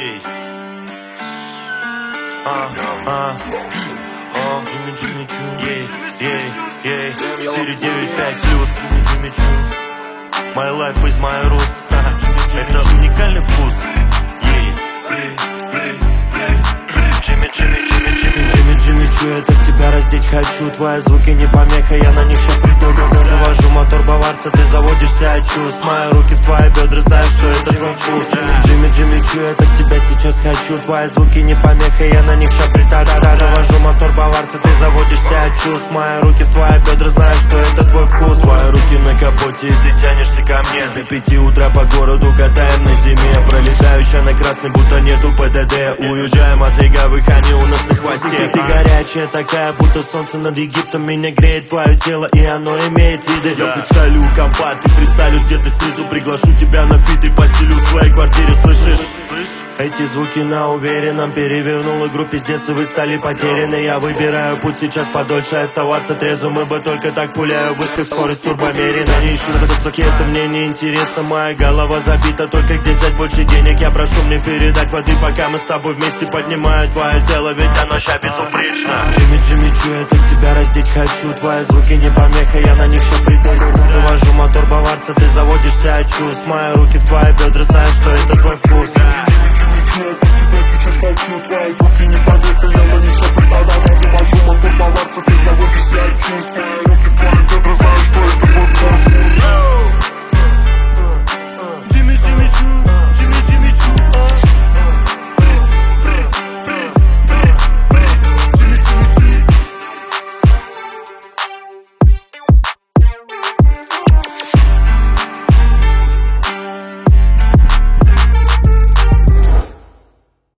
Джимми Чу, 495 плюс. Джимми Чу, my life is my rules. Это уникальный вкус. Джимми Чу, я так тебя раздеть хочу. Твои звуки не помеха, я на них ща приду. Завожу мотор баварца, ты заводишься от чувств. Мои руки в твои бедра, знаешь, что это твой вкус. Джимми Чу, я так тебя сейчас хочу. Твои звуки не помеха, я на них ща приду. Завожу мотор баварца, ты заводишься от чувств. Мои руки в твои бедра, знаешь, что это твой вкус. Твои руки на капоте, и ты тянешься ко мне. До 5 утра по городу катаем на зиме. Пролетающая на красный, будто нету ПДД. Уезжаем от лиговых, они у нас на хвосте. Ты горячая такая, будто солнце над Египтом. Меня греет твое тело, и оно имеет виды. Я фристайлю у компа, ты фристайлишь где-то снизу. Приглашу тебя на фит и поселю в своей квартире, слышишь? Эти звуки на уверенном перевернул игру, пиздец, и вы стали потеряны. Я выбираю путь сейчас подольше оставаться трезвым, ибо только так пуляю выскок, скорость турбомерена. Не ищу зацепки, это мне не интересно. Моя голова забита, только где взять больше денег. Я прошу мне передать воды, пока мы с тобой вместе. Поднимаю твое тело, ведь оно ща безупречно. Джимми Чу, я так тебя раздеть хочу. Твои звуки не помеха, я на них ща приду. Завожу мотор баварца, ты заводишься от чувств. Мои руки в твои бедра,